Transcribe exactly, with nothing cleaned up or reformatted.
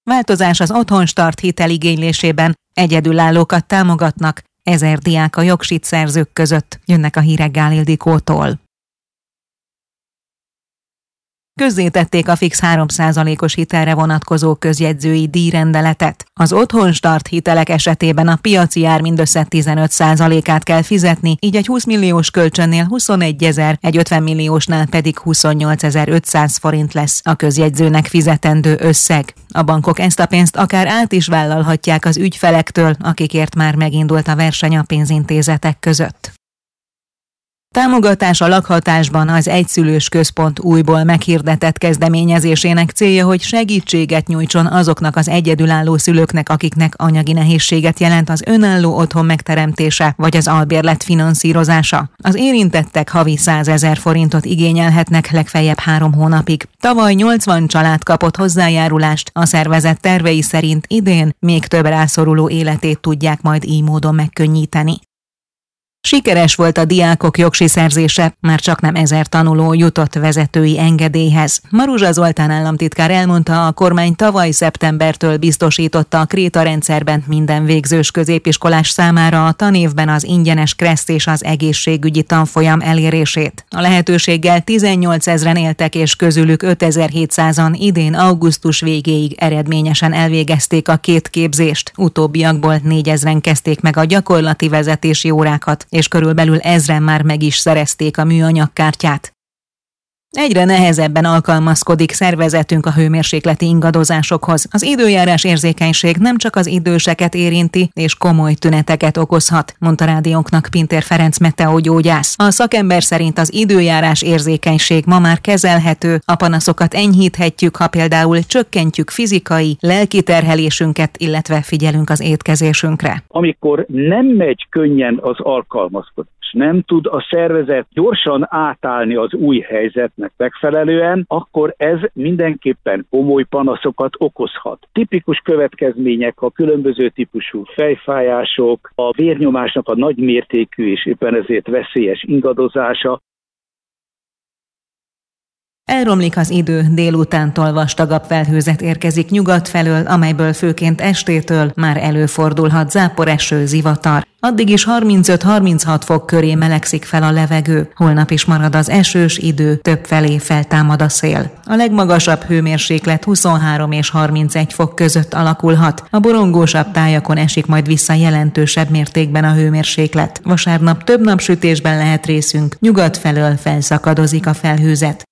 Változás az Otthonstart hitel igénylésében, egyedülállókat támogatnak, ezer diák a jogsit szerzők között, jönnek a hírek Gál Ildikótól. Közzétették a fix három százalékos hitelre vonatkozó közjegyzői díjrendeletet. Az Otthonstart hitelek esetében a piaci ár mindössze tizenöt százalékát kell fizetni, így egy húsz milliós kölcsönnél huszonegyezer, egy ötven milliósnál pedig huszonnyolcezer-ötszáz forint lesz a közjegyzőnek fizetendő összeg. A bankok ezt a pénzt akár át is vállalhatják az ügyfelektől, akikért már megindult a verseny a pénzintézetek között. Támogatás a lakhatásban az Egyszülős Központ újból meghirdetett kezdeményezésének célja, hogy segítséget nyújtson azoknak az egyedülálló szülőknek, akiknek anyagi nehézséget jelent az önálló otthon megteremtése vagy az albérlet finanszírozása. Az érintettek havi százezer forintot igényelhetnek legfeljebb három hónapig. Tavaly nyolcvan család kapott hozzájárulást, a szervezet tervei szerint idén még több rászoruló életét tudják majd így módon megkönnyíteni. Sikeres volt a diákok jogsi szerzése, már csaknem ezer tanuló jutott vezetői engedélyhez. Maruzsa Zoltán államtitkár elmondta, a kormány tavaly szeptembertől biztosította a Kréta rendszerben minden végzős középiskolás számára a tanévben az ingyenes kreszt és az egészségügyi tanfolyam elérését. A lehetőséggel tizennyolcezren éltek, és közülük ötezer-hétszázan idén augusztus végéig eredményesen elvégezték a két képzést. Utóbbiakból négyezren kezdték meg a gyakorlati vezetési órákat, és körülbelül ezren már meg is szerezték a műanyagkártyát. Egyre nehezebben alkalmazkodik szervezetünk a hőmérsékleti ingadozásokhoz. Az időjárás érzékenység nem csak az időseket érinti, és komoly tüneteket okozhat, mondta rádiónknak Pintér Ferenc meteogyógyász. A szakember szerint az időjárás érzékenység ma már kezelhető, a panaszokat enyhíthetjük, ha például csökkentjük fizikai, lelki terhelésünket, illetve figyelünk az étkezésünkre. Amikor nem megy könnyen az alkalmazkodás, nem tud a szervezet gyorsan átállni az új helyzetnek megfelelően, akkor ez mindenképpen komoly panaszokat okozhat. Tipikus következmények a különböző típusú fejfájások, a vérnyomásnak a nagymértékű és éppen ezért veszélyes ingadozása. Elromlik az idő, délutántól vastagabb felhőzet érkezik nyugat felől, amelyből főként estétől már előfordulhat záporeső, zivatar. Addig is harmincöt-harminchat fok köré melegszik fel a levegő. Holnap is marad az esős idő, többfelé feltámad a szél. A legmagasabb hőmérséklet huszonhárom és harmincegy fok között alakulhat. A borongósabb tájakon esik majd vissza jelentősebb mértékben a hőmérséklet. Vasárnap több napsütésben lehet részünk, nyugat felől felszakadozik a felhőzet.